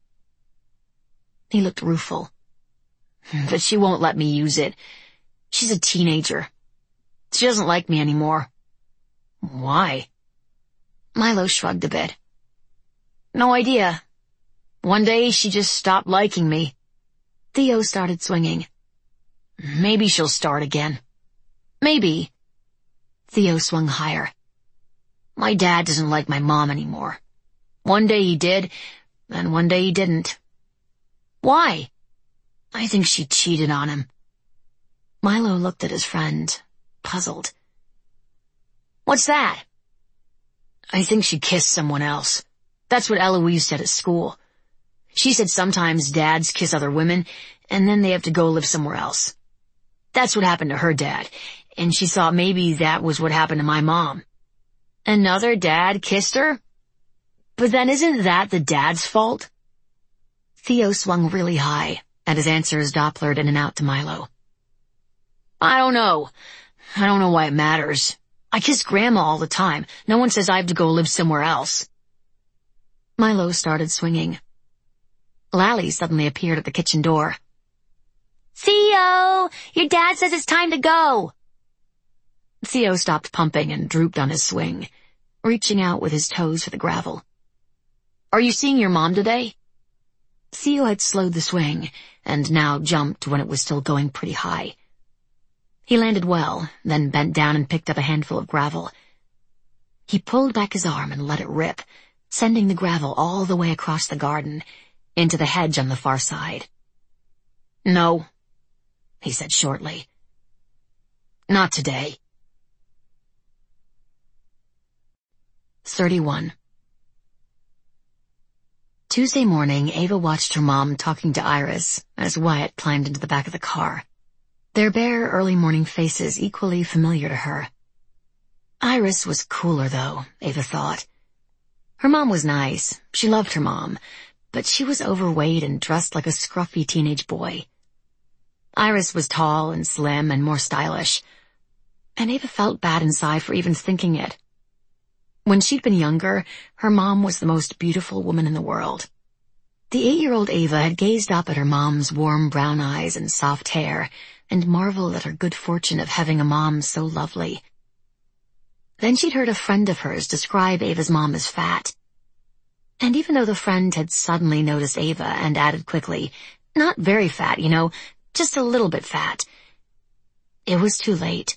He looked rueful. But she won't let me use it. She's a teenager. She doesn't like me anymore. Why? Milo shrugged a bit. No idea. One day she just stopped liking me. Theo started swinging. Maybe she'll start again. Maybe. Theo swung higher. My dad doesn't like my mom anymore. One day he did, and one day he didn't. Why? I think she cheated on him. Milo looked at his friend, puzzled. What's that? I think she kissed someone else. That's what Eloise said at school. She said sometimes dads kiss other women, and then they have to go live somewhere else. That's what happened to her dad, and she thought maybe that was what happened to my mom. Another dad kissed her? But then isn't that the dad's fault? Theo swung really high, and his answers Dopplered in and out to Milo. I don't know. I don't know why it matters. I kiss Grandma all the time. No one says I have to go live somewhere else. Milo started swinging. Lally suddenly appeared at the kitchen door. Theo! Your dad says it's time to go! Theo stopped pumping and drooped on his swing, reaching out with his toes for the gravel. Are you seeing your mom today? Theo had slowed the swing, and now jumped when it was still going pretty high. He landed well, then bent down and picked up a handful of gravel. He pulled back his arm and let it rip, sending the gravel all the way across the garden, into the hedge on the far side. No, he said shortly. Not today. 31. Tuesday morning, Ava watched her mom talking to Iris as Wyatt climbed into the back of the car. Their bare early morning faces equally familiar to her. Iris was cooler though, Ava thought. Her mom was nice, she loved her mom, but she was overweight and dressed like a scruffy teenage boy. Iris was tall and slim and more stylish, and Ava felt bad inside for even thinking it. When she'd been younger, her mom was the most beautiful woman in the world. The 8-year-old Ava had gazed up at her mom's warm brown eyes and soft hair and marveled at her good fortune of having a mom so lovely. Then she'd heard a friend of hers describe Ava's mom as fat. And even though the friend had suddenly noticed Ava and added quickly, not very fat, just a little bit fat, it was too late.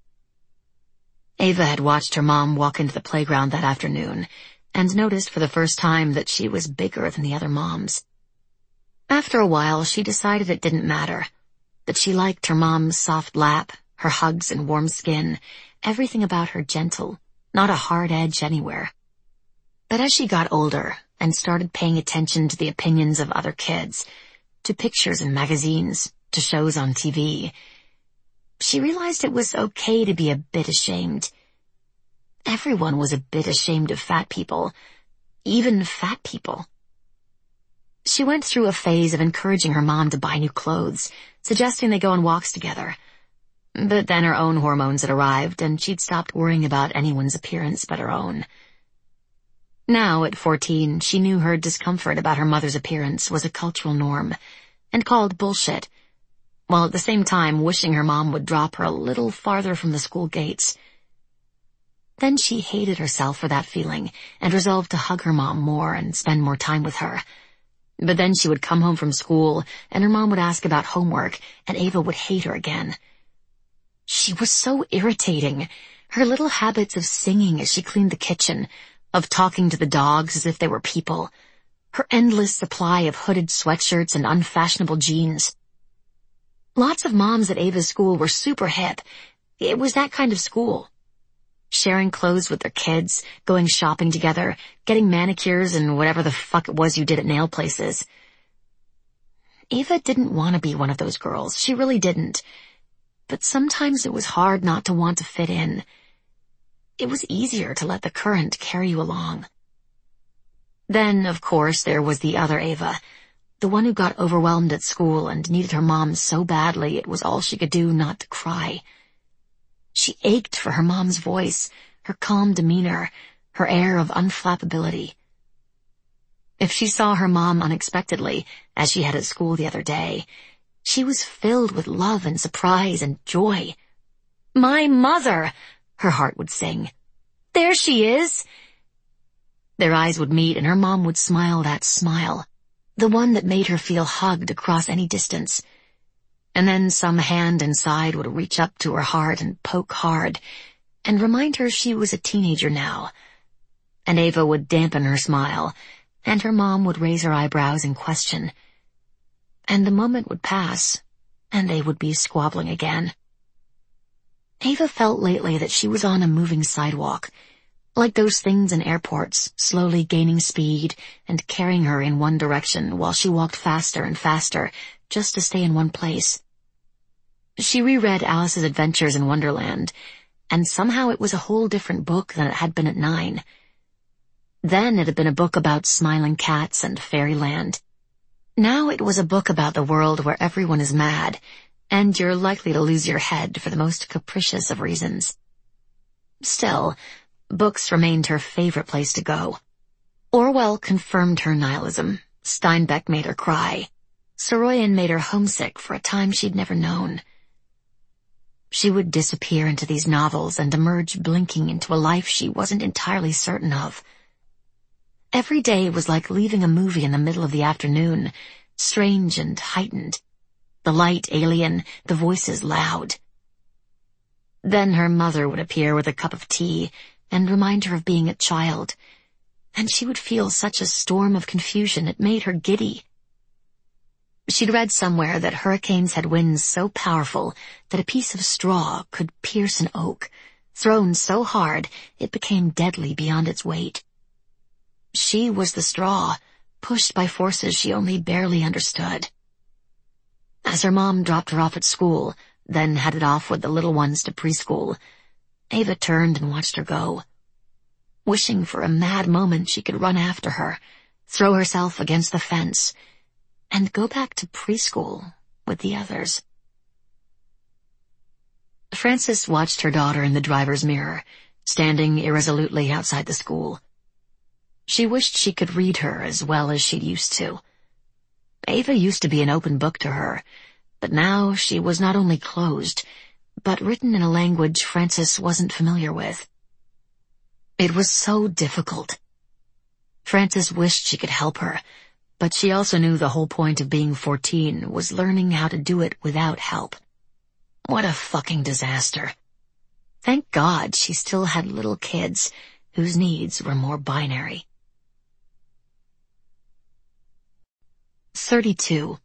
Ava had watched her mom walk into the playground that afternoon and noticed for the first time that she was bigger than the other moms. After a while, she decided it didn't matter, that she liked her mom's soft lap, her hugs and warm skin, everything about her gentle, not a hard edge anywhere. But as she got older and started paying attention to the opinions of other kids, to pictures in magazines, to shows on TV, she realized it was okay to be a bit ashamed. Everyone was a bit ashamed of fat people, even fat people. She went through a phase of encouraging her mom to buy new clothes, suggesting they go on walks together. But then her own hormones had arrived, and she'd stopped worrying about anyone's appearance but her own. Now, at 14, she knew her discomfort about her mother's appearance was a cultural norm, and called bullshit, while at the same time wishing her mom would drop her a little farther from the school gates. Then she hated herself for that feeling, and resolved to hug her mom more and spend more time with her. But then she would come home from school, and her mom would ask about homework, and Ava would hate her again. She was so irritating. Her little habits of singing as she cleaned the kitchen, of talking to the dogs as if they were people, her endless supply of hooded sweatshirts and unfashionable jeans. Lots of moms at Ava's school were super hip. It was that kind of school. Sharing clothes with their kids, going shopping together, getting manicures and whatever the fuck it was you did at nail places. Ava didn't want to be one of those girls. She really didn't. But sometimes it was hard not to want to fit in. It was easier to let the current carry you along. Then, of course, there was the other Ava, the one who got overwhelmed at school and needed her mom so badly it was all she could do not to cry. She ached for her mom's voice, her calm demeanor, her air of unflappability. If she saw her mom unexpectedly, as she had at school the other day, she was filled with love and surprise and joy. "My mother!" her heart would sing. "There she is!" Their eyes would meet and her mom would smile that smile, the one that made her feel hugged across any distance. And then some hand inside would reach up to her heart and poke hard, and remind her she was a teenager now. And Ava would dampen her smile, and her mom would raise her eyebrows in question. And the moment would pass, and they would be squabbling again. Ava felt lately that she was on a moving sidewalk, like those things in airports, slowly gaining speed and carrying her in one direction while she walked faster and faster, just to stay in one place. She reread Alice's Adventures in Wonderland, and somehow it was a whole different book than it had been at 9. Then it had been a book about smiling cats and fairyland. Now it was a book about the world where everyone is mad, and you're likely to lose your head for the most capricious of reasons. Still, books remained her favorite place to go. Orwell confirmed her nihilism. Steinbeck made her cry. Soroyan made her homesick for a time she'd never known. She would disappear into these novels and emerge blinking into a life she wasn't entirely certain of. Every day was like leaving a movie in the middle of the afternoon, strange and heightened. The light alien, the voices loud. Then her mother would appear with a cup of tea and remind her of being a child, and she would feel such a storm of confusion it made her giddy. She'd read somewhere that hurricanes had winds so powerful that a piece of straw could pierce an oak, thrown so hard it became deadly beyond its weight. She was the straw, pushed by forces she only barely understood. As her mom dropped her off at school, then headed off with the little ones to preschool, Ava turned and watched her go. Wishing for a mad moment she could run after her, throw herself against the fence, and go back to preschool with the others. Frances watched her daughter in the driver's mirror, standing irresolutely outside the school. She wished she could read her as well as she'd used to. Ava used to be an open book to her, but now she was not only closed, but written in a language Frances wasn't familiar with. It was so difficult. Frances wished she could help her, but she also knew the whole point of being 14 was learning how to do it without help. What a fucking disaster. Thank God she still had little kids whose needs were more binary. 32.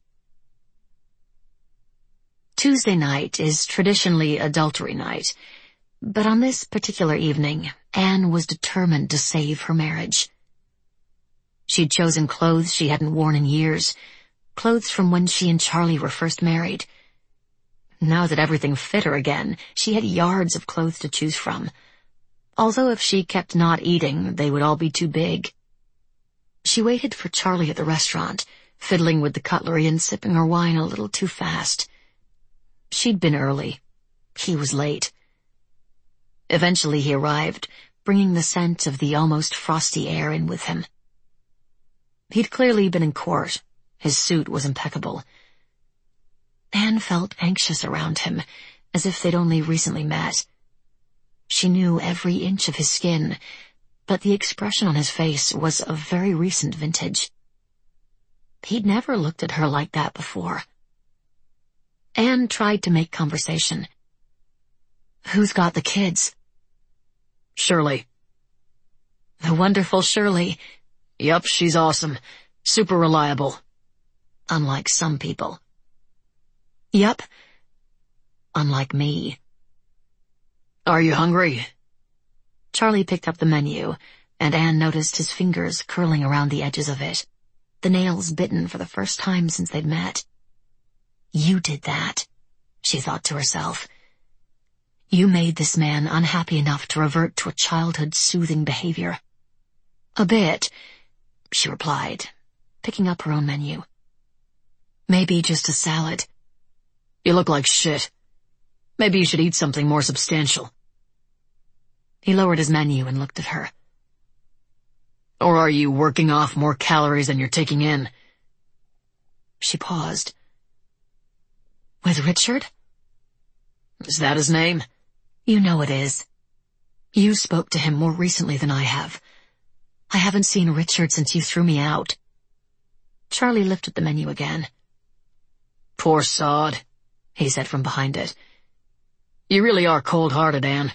Tuesday night is traditionally adultery night, but on this particular evening, Anne was determined to save her marriage. She'd chosen clothes she hadn't worn in years, clothes from when she and Charlie were first married. Now that everything fit her again, she had yards of clothes to choose from. Although if she kept not eating, they would all be too big. She waited for Charlie at the restaurant, fiddling with the cutlery and sipping her wine a little too fast. She'd been early. He was late. Eventually he arrived, bringing the scent of the almost frosty air in with him. He'd clearly been in court. His suit was impeccable. Anne felt anxious around him, as if they'd only recently met. She knew every inch of his skin, but the expression on his face was of very recent vintage. He'd never looked at her like that before. Anne tried to make conversation. "Who's got the kids?" "Shirley." "The wonderful Shirley." "Yup, she's awesome. Super reliable." "Unlike some people." "Yup." "Unlike me." "Are you hungry?" Charlie picked up the menu, and Anne noticed his fingers curling around the edges of it, the nails bitten for the first time since they'd met. "You did that," she thought to herself. "You made this man unhappy enough to revert to a childhood soothing behavior." "A bit," she replied, picking up her own menu. Maybe just a salad. You look like shit. Maybe you should eat something more substantial. He lowered his menu and looked at her. Or are you working off more calories than you're taking in? She paused. With Richard? Is that his name? You know it is. You spoke to him more recently than I have. I haven't seen Richard since you threw me out. Charlie lifted the menu again. Poor sod, he said from behind it. You really are cold-hearted, Anne.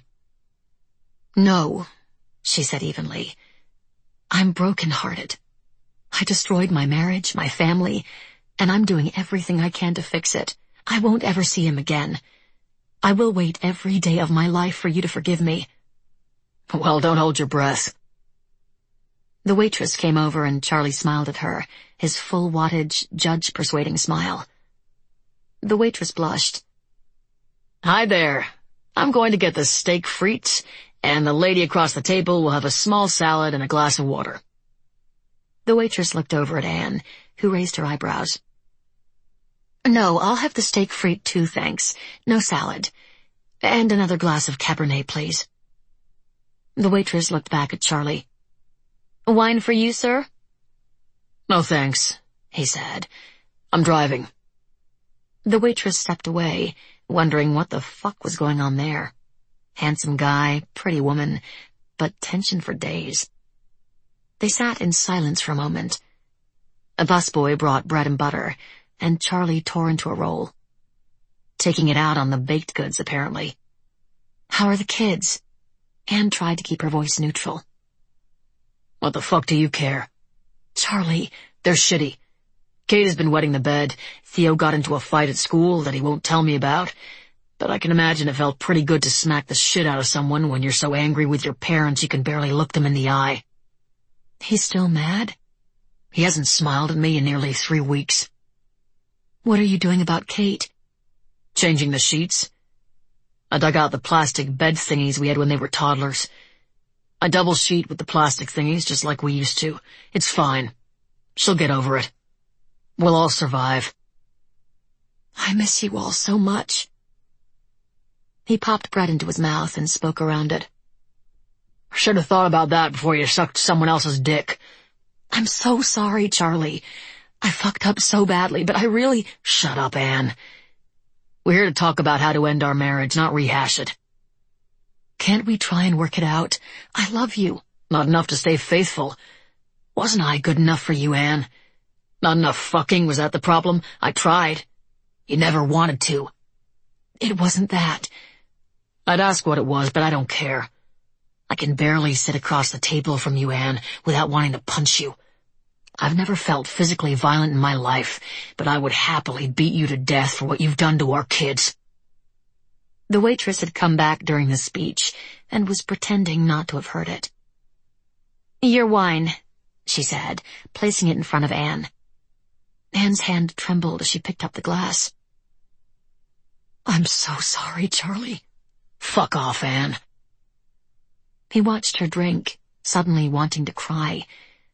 No, she said evenly. I'm broken-hearted. I destroyed my marriage, my family, and I'm doing everything I can to fix it. I won't ever see him again. I will wait every day of my life for you to forgive me. Well, don't hold your breath. The waitress came over and Charlie smiled at her, his full wattage, judge-persuading smile. The waitress blushed. Hi there. I'm going to get the steak frites, and the lady across the table will have a small salad and a glass of water. The waitress looked over at Anne, who raised her eyebrows. No, I'll have the steak frite too, thanks. No salad. And another glass of Cabernet, please. The waitress looked back at Charlie. Wine for you, sir? No thanks, he said. I'm driving. The waitress stepped away, wondering what the fuck was going on there. Handsome guy, pretty woman, but tension for days. They sat in silence for a moment. A busboy brought bread and butter, and Charlie tore into a roll. Taking it out on the baked goods, apparently. How are the kids? Anne tried to keep her voice neutral. What the fuck do you care? Charlie, they're shitty. Kate has been wetting the bed. Theo got into a fight at school that he won't tell me about. But I can imagine it felt pretty good to smack the shit out of someone when you're so angry with your parents you can barely look them in the eye. He's still mad? He hasn't smiled at me in nearly 3 weeks. What are you doing about Kate? Changing the sheets. I dug out the plastic bed thingies we had when they were toddlers. I double sheet with the plastic thingies just like we used to. It's fine. She'll get over it. We'll all survive. I miss you all so much. He popped bread into his mouth and spoke around it. I should have thought about that before you sucked someone else's dick. I'm so sorry, Charlie. I fucked up so badly, but I really— Shut up, Anne. We're here to talk about how to end our marriage, not rehash it. Can't we try and work it out? I love you. Not enough to stay faithful. Wasn't I good enough for you, Anne? Not enough fucking, was that the problem? I tried. You never wanted to. It wasn't that. I'd ask what it was, but I don't care. I can barely sit across the table from you, Anne, without wanting to punch you. I've never felt physically violent in my life, but I would happily beat you to death for what you've done to our kids. The waitress had come back during the speech and was pretending not to have heard it. Your wine, she said, placing it in front of Anne. Anne's hand trembled as she picked up the glass. I'm so sorry, Charlie. Fuck off, Anne. He watched her drink, suddenly wanting to cry.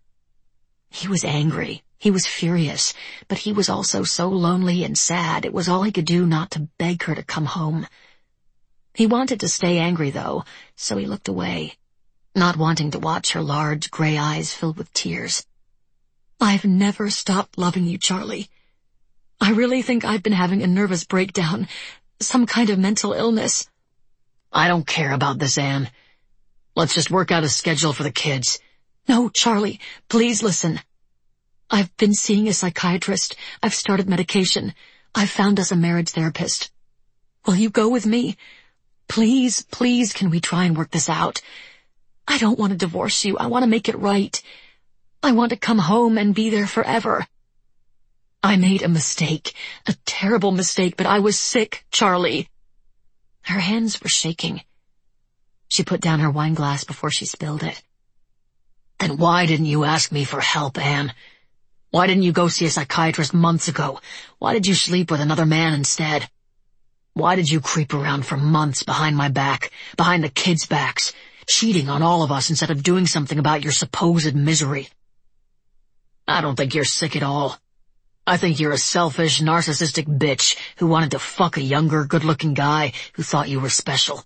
He was angry. He was furious, but he was also so lonely and sad it was all he could do not to beg her to come home. He wanted to stay angry, though, so he looked away, not wanting to watch her large gray eyes filled with tears. I've never stopped loving you, Charlie. I really think I've been having a nervous breakdown, some kind of mental illness. I don't care about this, Anne. Let's just work out a schedule for the kids. No, Charlie, please listen. I've been seeing a psychiatrist. I've started medication. I've found us a marriage therapist. Will you go with me? Please, please, can we try and work this out? I don't want to divorce you. I want to make it right. I want to come home and be there forever. I made a mistake, a terrible mistake, but I was sick, Charlie. Her hands were shaking. She put down her wine glass before she spilled it. Then why didn't you ask me for help, Anne? Why didn't you go see a psychiatrist months ago? Why did you sleep with another man instead? Why did you creep around for months behind my back, behind the kids' backs, cheating on all of us instead of doing something about your supposed misery? I don't think you're sick at all. I think you're a selfish, narcissistic bitch who wanted to fuck a younger, good-looking guy who thought you were special.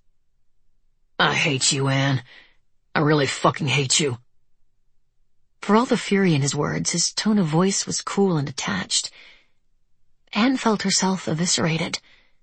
I hate you, Anne. I really fucking hate you." For all the fury in his words, his tone of voice was cool and detached. Anne felt herself eviscerated.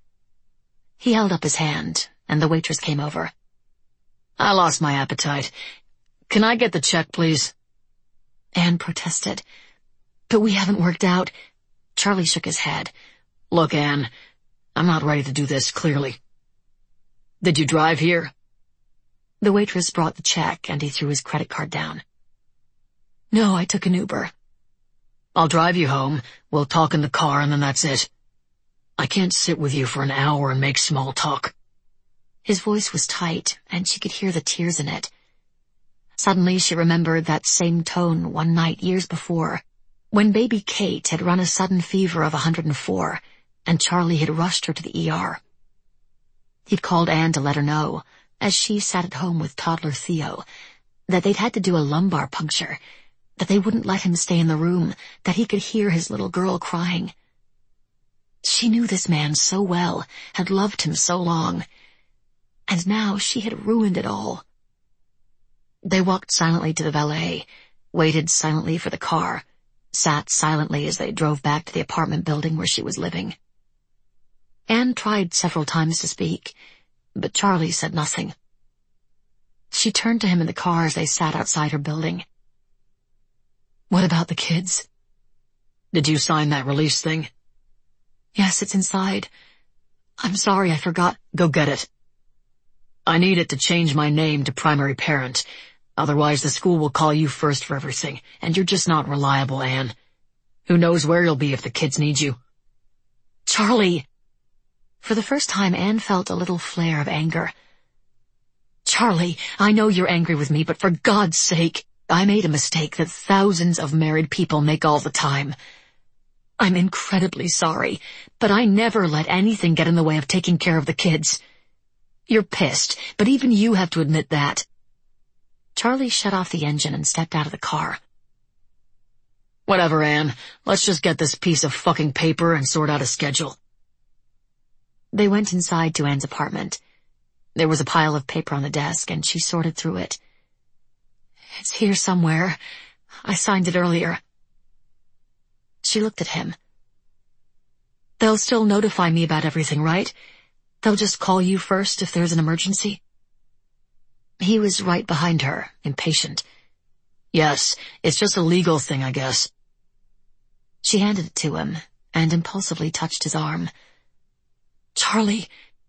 He held up his hand, and the waitress came over. "I lost my appetite. Can I get the check, please?" Anne protested. "But we haven't worked out." Charlie shook his head. "Look, Anne, I'm not ready to do this, clearly. Did you drive here?" The waitress brought the check, and he threw his credit card down. "No, I took an Uber." "I'll drive you home. We'll talk in the car, and then that's it. I can't sit with you for an hour and make small talk." His voice was tight, and she could hear the tears in it. Suddenly she remembered that same tone one night years before, when baby Kate had run a sudden fever of 104, and Charlie had rushed her to the ER. He'd called Anne to let her know, as she sat at home with toddler Theo, that they'd had to do a lumbar puncture, that they wouldn't let him stay in the room, that he could hear his little girl crying. She knew this man so well, had loved him so long, and now she had ruined it all. They walked silently to the valet, waited silently for the car, sat silently as they drove back to the apartment building where she was living. Anne tried several times to speak, but Charlie said nothing. She turned to him in the car as they sat outside her building. "What about the kids?" "Did you sign that release thing?" "Yes, it's inside. I'm sorry, I forgot." "Go get it. I need it to change my name to primary parent. Otherwise the school will call you first for everything, and you're just not reliable, Anne. Who knows where you'll be if the kids need you." "Charlie!" For the first time, Anne felt a little flare of anger. "Charlie, I know you're angry with me, but for God's sake, I made a mistake that thousands of married people make all the time. I'm incredibly sorry, but I never let anything get in the way of taking care of the kids. You're pissed, but even you have to admit that." Charlie shut off the engine and stepped out of the car. "Whatever, Anne. Let's just get this piece of fucking paper and sort out a schedule." They went inside to Anne's apartment. There was a pile of paper on the desk, and she sorted through it. "It's here somewhere. I signed it earlier." She looked at him. "They'll still notify me about everything, right? They'll just call you first if there's an emergency?" He was right behind her, impatient. "Yes, it's just a legal thing, I guess." She handed it to him, and impulsively touched his arm. "Charlie!"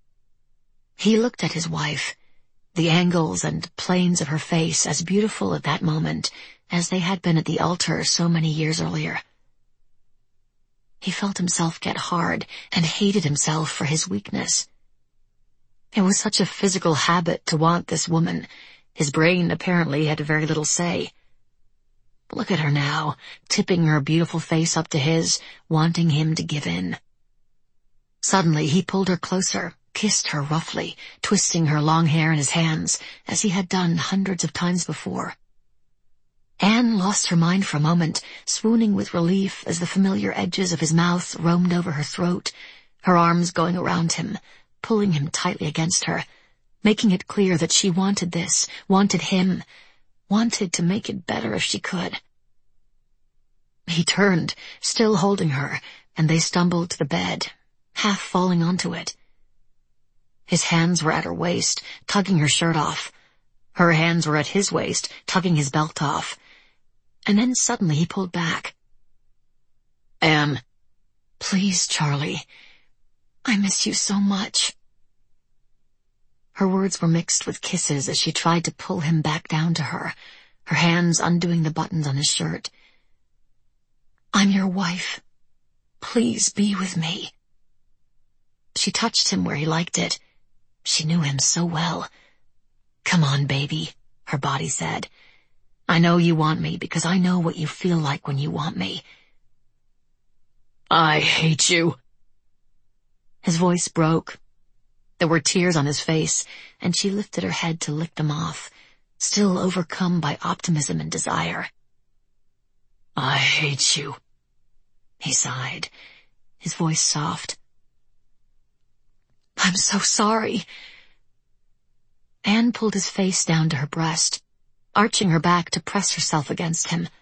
He looked at his wife, the angles and planes of her face as beautiful at that moment as they had been at the altar so many years earlier. He felt himself get hard and hated himself for his weakness. It was such a physical habit to want this woman. His brain apparently had very little say. Look at her now, tipping her beautiful face up to his, wanting him to give in. Suddenly he pulled her closer, kissed her roughly, twisting her long hair in his hands, as he had done hundreds of times before. Anne lost her mind for a moment, swooning with relief as the familiar edges of his mouth roamed over her throat, her arms going around him, pulling him tightly against her, making it clear that she wanted this, wanted him, wanted to make it better if she could. He turned, still holding her, and they stumbled to the bed, half falling onto it. His hands were at her waist, tugging her shirt off. Her hands were at his waist, tugging his belt off. And then suddenly he pulled back. "Anne." "Please, Charlie. I miss you so much." Her words were mixed with kisses as she tried to pull him back down to her, her hands undoing the buttons on his shirt. "I'm your wife. Please be with me." She touched him where he liked it. She knew him so well. "Come on, baby," her body said. "I know you want me because I know what you feel like when you want me." "I hate you." His voice broke. There were tears on his face, and she lifted her head to lick them off, still overcome by optimism and desire. "I hate you." He sighed, his voice soft. "I'm so sorry." Anne pulled his face down to her breast, arching her back to press herself against him.